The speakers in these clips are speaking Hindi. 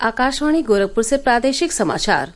आकाशवाणी गोरखपुर से प्रादेशिक समाचार।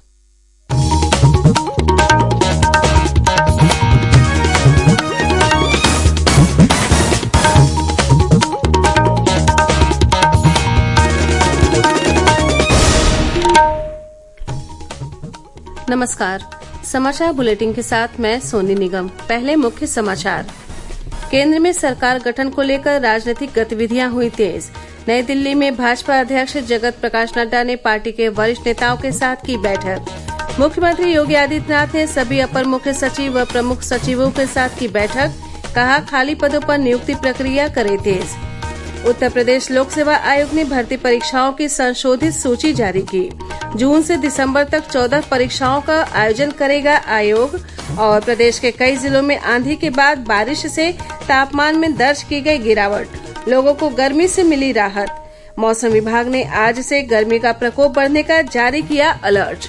नमस्कार, समाचार बुलेटिन के साथ मैं सोनी निगम। पहले मुख्य समाचार। केंद्र में सरकार गठन को लेकर राजनीतिक गतिविधियां हुई तेज। नई दिल्ली में भाजपा अध्यक्ष जगत प्रकाश नड्डा ने पार्टी के वरिष्ठ नेताओं के साथ की बैठक। मुख्यमंत्री योगी आदित्यनाथ ने सभी अपर मुख्य सचिव व प्रमुख सचिवों के साथ की बैठक। कहा, खाली पदों पर नियुक्ति प्रक्रिया करे तेज। उत्तर प्रदेश लोक सेवा आयोग ने भर्ती परीक्षाओं की संशोधित सूची जारी की। जून से दिसंबर तक 14 परीक्षाओं का आयोजन करेगा आयोग। और प्रदेश के कई जिलों में आंधी के बाद बारिश से तापमान में दर्ज की गई गिरावट। लोगों को गर्मी से मिली राहत। मौसम विभाग ने आज से गर्मी का प्रकोप बढ़ने का जारी किया अलर्ट।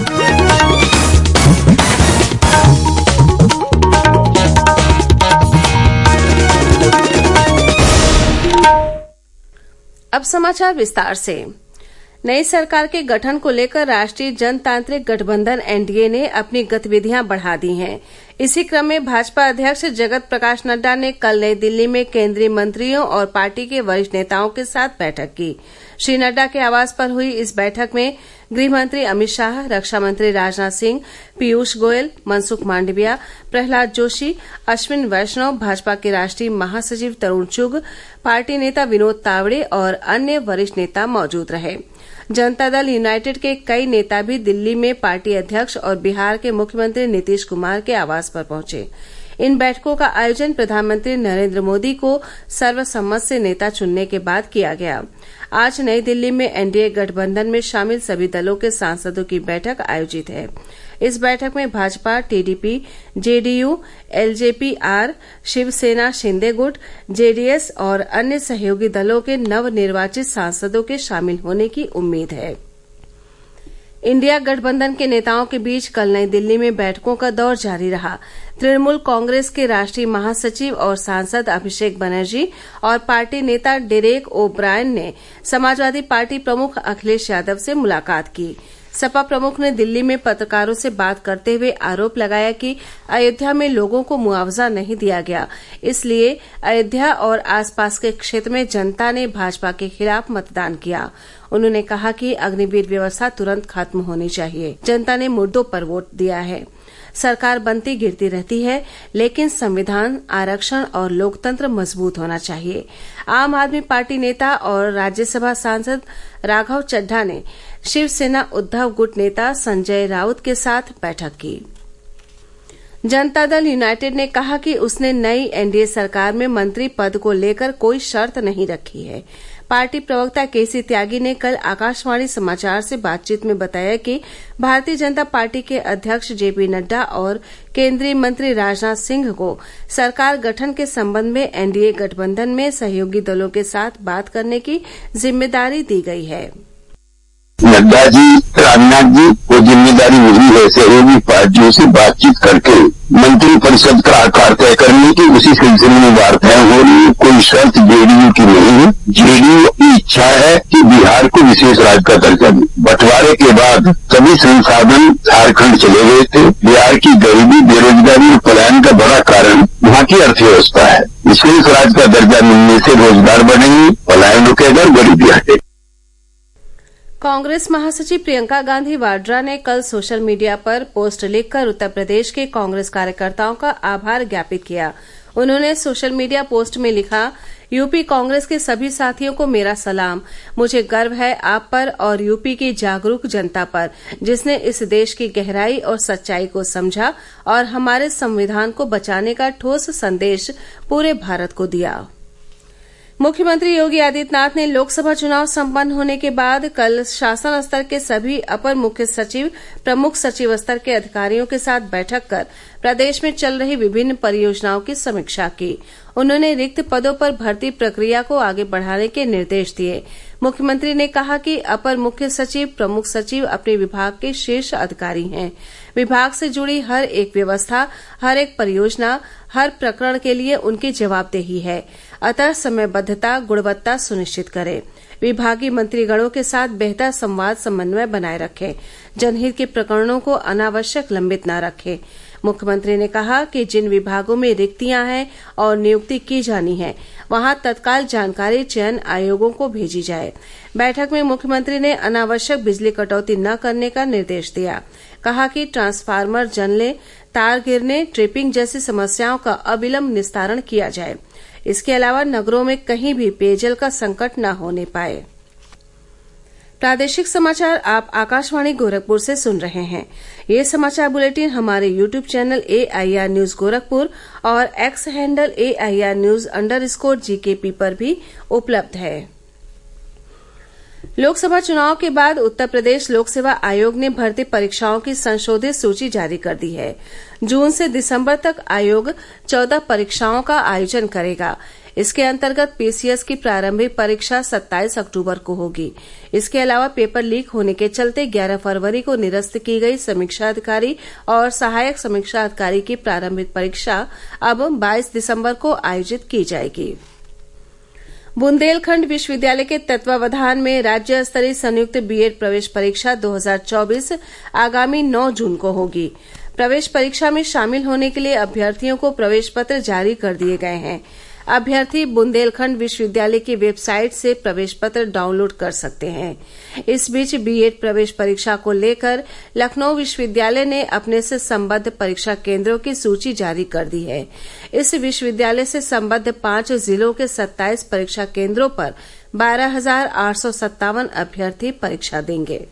अब समाचार विस्तार से। नई सरकार के गठन को लेकर राष्ट्रीय जनतांत्रिक गठबंधन एनडीए ने अपनी गतिविधियां बढ़ा दी हैं। इसी क्रम में भाजपा अध्यक्ष जगत प्रकाश नड्डा ने कल नई दिल्ली में केंद्रीय मंत्रियों और पार्टी के वरिष्ठ नेताओं के साथ बैठक की। श्री नड्डा के आवास पर हुई इस बैठक में गृह मंत्री अमित शाह, रक्षा मंत्री राजनाथ सिंह, पीयूष गोयल, मनसुख मांडविया, प्रहलाद जोशी, अश्विन वैष्णव, भाजपा के राष्ट्रीय महासचिव तरुण चुग, पार्टी नेता विनोद तावड़े और अन्य वरिष्ठ नेता मौजूद रहे। जनता दल यूनाइटेड के कई नेता भी दिल्ली में पार्टी अध्यक्ष और बिहार के मुख्यमंत्री नीतीश कुमार के आवास पर पहुंचे। इन बैठकों का आयोजन प्रधानमंत्री नरेंद्र मोदी को सर्वसम्मत से नेता चुनने के बाद किया गया। आज नई दिल्ली में एनडीए गठबंधन में शामिल सभी दलों के सांसदों की बैठक आयोजित है। इस बैठक में Bhajpa, TDP, JDU, LJP R, Shiv Sena Shinde गुट, जेडीएस और अन्य सहयोगी दलों के नवनिर्वाचित सांसदों के शामिल होने की उम्मीद है। इंडिया गठबंधन के नेताओं के बीच कल नई दिल्ली में बैठकों का दौर जारी रहा। तृणमूल कांग्रेस के राष्ट्रीय महासचिव और सांसद अभिषेक बनर्जी और पार्टी नेता डेरेक ओ ब्रायन ने समाजवादी पार्टी प्रमुख अखिलेश यादव से मुलाकात की। सपा प्रमुख ने दिल्ली में पत्रकारों से बात करते हुए आरोप लगाया कि अयोध्या में लोगों को मुआवजा नहीं दिया गया, इसलिए अयोध्या और आसपास के क्षेत्र में जनता ने भाजपा के खिलाफ मतदान किया। उन्होंने कहा कि अग्निवीर व्यवस्था तुरंत खत्म होनी चाहिए। जनता ने मुद्दों पर वोट दिया है। सरकार बनती गिरती रहती है, लेकिन संविधान, आरक्षण और लोकतंत्र मजबूत होना चाहिए। आम आदमी पार्टी नेता और राज्यसभा सांसद राघव चड्ढा ने शिवसेना उद्धव गुट नेता संजय राउत के साथ बैठक की। जनता दल यूनाइटेड ने कहा कि उसने नई एनडीए सरकार में मंत्री पद को लेकर कोई शर्त नहीं रखी है। पार्टी प्रवक्ता केसी त्यागी ने कल आकाशवाणी समाचार से बातचीत में बताया कि भारतीय जनता पार्टी के अध्यक्ष जेपी नड्डा और केंद्रीय मंत्री राजनाथ सिंह को सरकार गठन के संबंध में एनडीए गठबंधन में सहयोगी दलों के साथ बात करने की जिम्मेदारी दी गई है। नड्डा जी, राजनाथ जी को जिम्मेदारी मिली है सहयोगी पार्टियों से बातचीत करके मंत्रिपरिषद का आकार तय करने की। उसी सिलसिले में वार्ताएं हो रही है। कोई शर्त जेडीयू की नहीं है। जेडीयू की इच्छा है कि बिहार को विशेष राज्य का दर्जा दे। बंटवारे के बाद सभी संसाधन झारखंड चले गए थे। बिहार की गरीबी, बेरोजगारी और पलायन का बड़ा कारण वहाँ की अर्थव्यवस्था है। विशेष राज्य का दर्जा मिलने से रोजगार बढ़ेंगे, पलायन रुकेगा, गरीबी हटेगी। कांग्रेस महासचिव प्रियंका गांधी वाड्रा ने कल सोशल मीडिया पर पोस्ट लिखकर उत्तर प्रदेश के कांग्रेस कार्यकर्ताओं का आभार ज्ञापित किया। उन्होंने सोशल मीडिया पोस्ट में लिखा, यूपी कांग्रेस के सभी साथियों को मेरा सलाम। मुझे गर्व है आप पर और यूपी की जागरूक जनता पर, जिसने इस देश की गहराई और सच्चाई को समझा और हमारे संविधान को बचाने का ठोस संदेश पूरे भारत को दिया। मुख्यमंत्री योगी आदित्यनाथ ने लोकसभा चुनाव संपन्न होने के बाद कल शासन स्तर के सभी अपर मुख्य सचिव, प्रमुख सचिव स्तर के अधिकारियों के साथ बैठक कर प्रदेश में चल रही विभिन्न परियोजनाओं की समीक्षा की। उन्होंने रिक्त पदों पर भर्ती प्रक्रिया को आगे बढ़ाने के निर्देश दिए। मुख्यमंत्री ने कहा कि अपर मुख्य सचिव, प्रमुख सचिव अपने विभाग के शीर्ष अधिकारी हैं। विभाग से जुड़ी हर एक व्यवस्था, हर एक परियोजना, हर प्रकरण के लिए उनकी जवाबदेही है। अतः समयबद्धता, गुणवत्ता सुनिश्चित करें। विभागीय मंत्रीगणों के साथ बेहतर संवाद समन्वय बनाए रखें, जनहित के प्रकरणों को अनावश्यक लंबित न रखें। मुख्यमंत्री ने कहा कि जिन विभागों में रिक्तियां हैं और नियुक्ति की जानी है, वहां तत्काल जानकारी चयन आयोगों को भेजी जाए। बैठक में मुख्यमंत्री ने अनावश्यक बिजली कटौती न करने का निर्देश दिया। कहा कि ट्रांसफार्मर जलने, तार गिरने, ट्रिपिंग जैसी समस्याओं का अविलंब निस्तारण किया जाए। इसके अलावा नगरों में कहीं भी पेयजल का संकट न होने पाए। प्रादेशिक समाचार आप आकाशवाणी गोरखपुर से सुन रहे हैं। ये समाचार बुलेटिन हमारे YouTube channel AIR news Gorakhpur और एक्स हैंडल AIR News_GKP पर भी उपलब्ध है। लोकसभा चुनाव के बाद उत्तर प्रदेश लोक सेवा आयोग ने भर्ती परीक्षाओं की संशोधित सूची जारी कर दी है। जून से दिसंबर तक आयोग 14 परीक्षाओं का आयोजन करेगा। इसके अंतर्गत PCS की प्रारंभिक परीक्षा 27 अक्टूबर को होगी। इसके अलावा पेपर लीक होने के चलते 11 फरवरी को निरस्त की गई समीक्षा अधिकारी और सहायक समीक्षा अधिकारी की प्रारंभिक परीक्षा अब 22 दिसंबर को आयोजित की जाएगी। बुंदेलखंड विश्वविद्यालय के तत्वावधान में राज्य स्तरीय संयुक्त B.Ed प्रवेश परीक्षा 2024 आगामी 9 जून को होगी। प्रवेश परीक्षा में शामिल होने के लिए अभ्यर्थियों को प्रवेश पत्र जारी कर दिए गए हैं। अभ्यर्थी बुंदेलखंड विश्वविद्यालय की वेबसाइट से प्रवेश पत्र डाउनलोड कर सकते हैं। इस बीच B.Ed प्रवेश परीक्षा को लेकर लखनऊ विश्वविद्यालय ने अपने से संबद्ध परीक्षा केंद्रों की सूची जारी कर दी है। इस विश्वविद्यालय से संबद्ध 5 जिलों के 27 परीक्षा केंद्रों पर 12,857 अभ्यर्थी परीक्षा देंगे।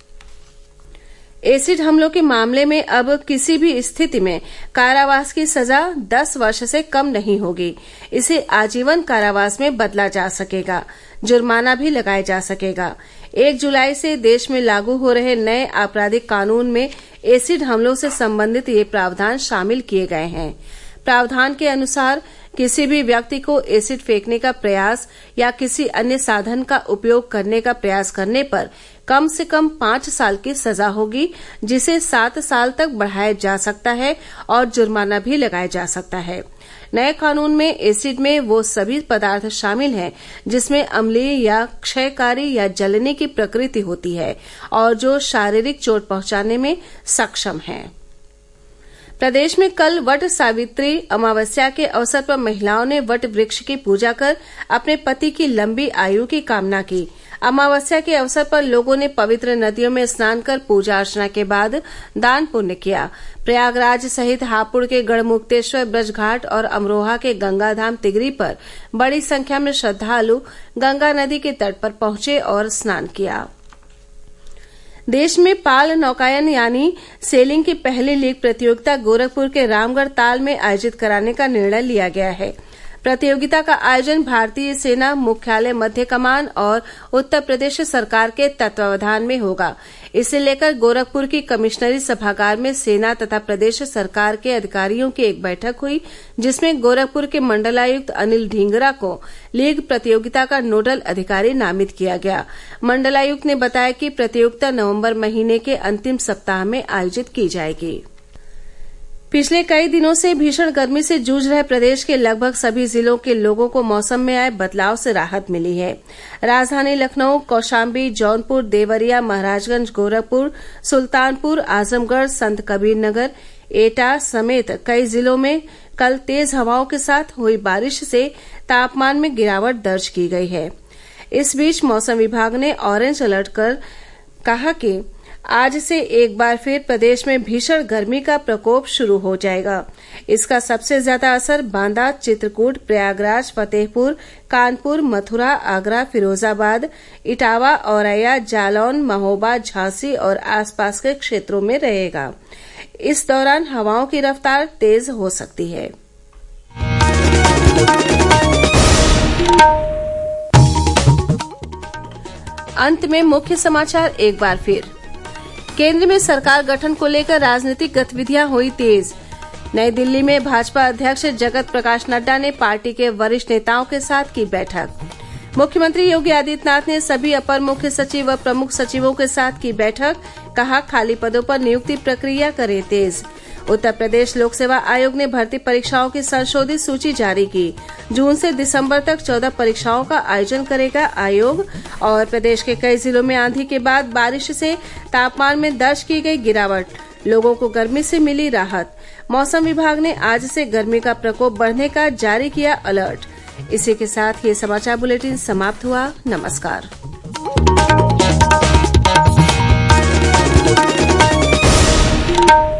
एसिड हमलों के मामले में अब किसी भी स्थिति में कारावास की सजा 10 वर्ष से कम नहीं होगी। इसे आजीवन कारावास में बदला जा सकेगा। जुर्माना भी लगाया जा सकेगा। 1 जुलाई से देश में लागू हो रहे नए आपराधिक कानून में एसिड हमलों से संबंधित ये प्रावधान शामिल किए गए हैं। प्रावधान के अनुसार किसी भी व्यक्ति को एसिड फेंकने का प्रयास या किसी अन्य साधन का उपयोग करने का प्रयास करने पर कम से कम 5 साल की सजा होगी, जिसे 7 साल तक बढ़ाया जा सकता है और जुर्माना भी लगाया जा सकता है। नए कानून में एसिड में वो सभी पदार्थ शामिल हैं जिसमें अम्लीय या क्षयकारी या जलने की प्रकृति होती है और जो शारीरिक चोट पहुंचाने में सक्षम है। प्रदेश में कल वट सावित्री अमावस्या के अवसर पर महिलाओं ने वट वृक्ष की पूजा कर अपने पति की लंबी आयु की कामना की। अमावस्या के अवसर पर लोगों ने पवित्र नदियों में स्नान कर पूजा अर्चना के बाद दान पुण्य किया। प्रयागराज सहित हापुड़ के गढ़मुक्तेश्वर ब्रजघाट और अमरोहा के गंगाधाम तिगरी पर बड़ी संख्या में श्रद्धालु गंगा नदी के तट पर पहुंचे और स्नान किया। देश में पाल नौकायन यानी सेलिंग की पहली लीग प्रतियोगिता गोरखपुर के रामगढ़ ताल में आयोजित कराने का निर्णय लिया गया है। प्रतियोगिता का आयोजन भारतीय सेना मुख्यालय मध्य कमान और उत्तर प्रदेश सरकार के तत्वावधान में होगा। इसे लेकर गोरखपुर की कमिश्नरी सभागार में सेना तथा प्रदेश सरकार के अधिकारियों की एक बैठक हुई, जिसमें गोरखपुर के मंडलायुक्त अनिल ढींगरा को लीग प्रतियोगिता का नोडल अधिकारी नामित किया गया। मंडलायुक्त ने बताया कि प्रतियोगिता नवंबर महीने के अंतिम सप्ताह में आयोजित की जाएगी। पिछले कई दिनों से भीषण गर्मी से जूझ रहे प्रदेश के लगभग सभी जिलों के लोगों को मौसम में आए बदलाव से राहत मिली है। राजधानी लखनऊ, कौशाम्बी, जौनपुर, देवरिया, महाराजगंज, गोरखपुर, सुल्तानपुर, आजमगढ़, संत कबीर नगर, एटा समेत कई जिलों में कल तेज हवाओं के साथ हुई बारिश से तापमान में गिरावट दर्ज की गई है। इस बीच मौसम विभाग ने ऑरेंज अलर्ट कर कहा कि आज से एक बार फिर प्रदेश में भीषण गर्मी का प्रकोप शुरू हो जाएगा। इसका सबसे ज्यादा असर बांदा, चित्रकूट, प्रयागराज, फतेहपुर, कानपुर, मथुरा, आगरा, फिरोजाबाद, इटावा, औरैया, जालौन, महोबा, झांसी और आसपास के क्षेत्रों में रहेगा। इस दौरान हवाओं की रफ्तार तेज हो सकती है। अंत में मुख्य समाचार एक बार फिर। केंद्र में सरकार गठन को लेकर राजनीतिक गतिविधियां हुई तेज। नई दिल्ली में भाजपा अध्यक्ष जगत प्रकाश नड्डा ने पार्टी के वरिष्ठ नेताओं के साथ की बैठक। मुख्यमंत्री योगी आदित्यनाथ ने सभी अपर मुख्य सचिव व प्रमुख सचिवों के साथ की बैठक। कहा, खाली पदों पर नियुक्ति प्रक्रिया करें तेज। उत्तर प्रदेश लोक सेवा आयोग ने भर्ती परीक्षाओं की संशोधित सूची जारी की। जून से दिसंबर तक 14 परीक्षाओं का आयोजन करेगा आयोग। और प्रदेश के कई जिलों में आंधी के बाद बारिश से तापमान में दर्ज की गई गिरावट, लोगों को गर्मी से मिली राहत। मौसम विभाग ने आज से गर्मी का प्रकोप बढ़ने का जारी किया अलर्ट। इसी के साथ ये समाचार बुलेटिन समाप्त हुआ। नमस्कार।